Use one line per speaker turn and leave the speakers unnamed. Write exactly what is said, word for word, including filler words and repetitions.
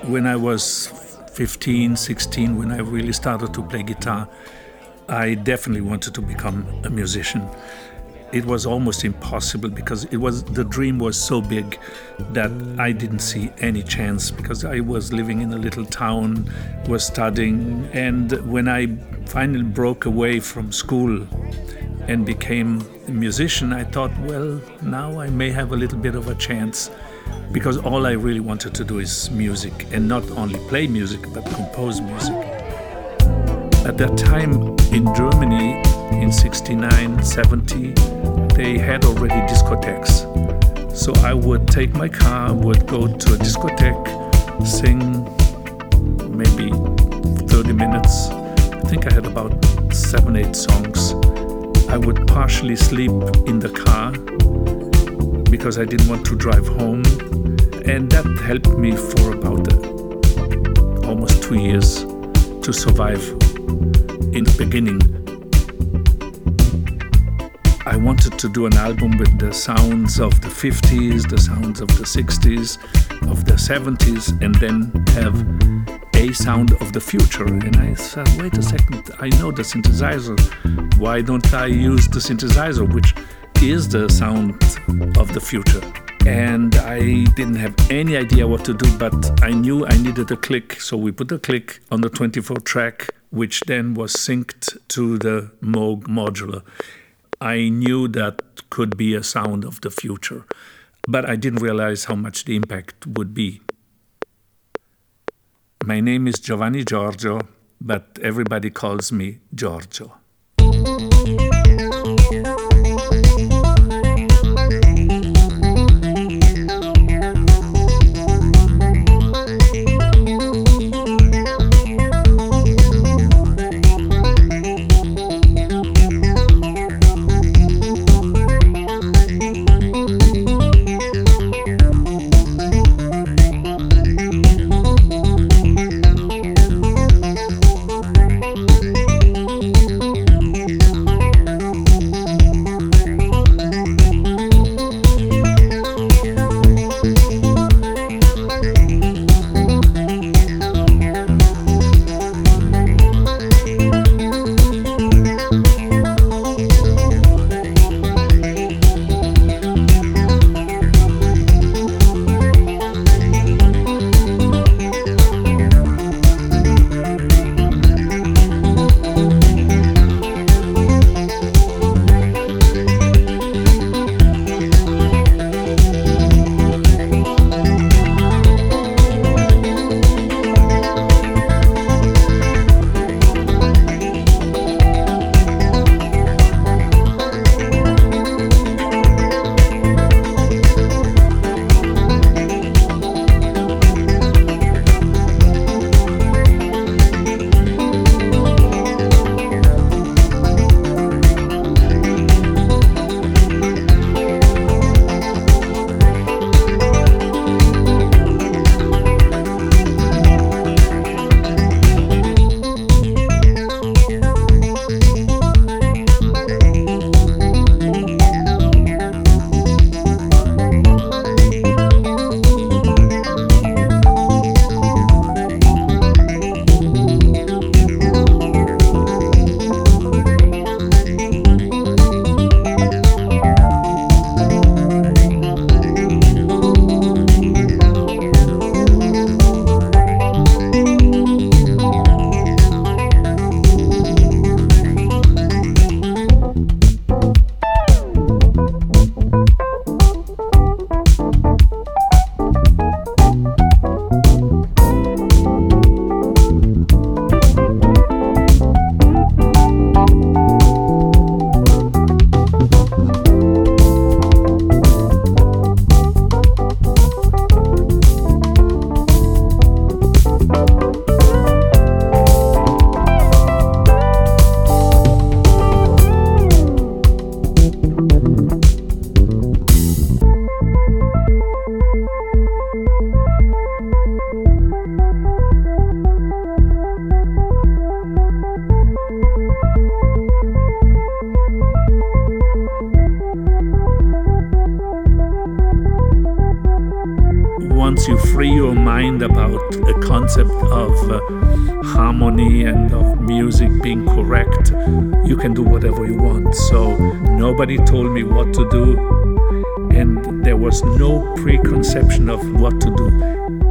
When I was fifteen, sixteen, when I really started to play guitar, I definitely wanted to become a musician. It was almost impossible because it was the dream was so big that I didn't see any chance, because I was living in a little town, was studying, and when I finally broke away from school and became a musician, I thought, well, now I may have a little bit of a chance, because all I really wanted to do is music, and not only play music but compose music. At that time in Germany, in sixty-nine, seventy, they had already discotheques. So I would take my car, would go to a discotheque, sing maybe thirty minutes. I think I had about seven, eight songs. I would partially sleep in the car because I didn't want to drive home. And that helped me for about uh, almost two years to survive in the beginning. I wanted to do an album with the sounds of the fifties, the sounds of the sixties, of the seventies, and then have a sound of the future. And I said, wait a second, I know the synthesizer. Why don't I use the synthesizer, which is the sound of the future? And I didn't have any idea what to do, but I knew I needed a click. So we put a click on the twenty-four track, which then was synced to the Moog modular. I knew that could be a sound of the future, but I didn't realize how much the impact would be. My name is Giovanni Giorgio, but everybody calls me Giorgio. once you free your mind about a concept of uh, harmony and of music being correct, you can do whatever you want. So nobody told me what to do, and there was no preconception of what to do.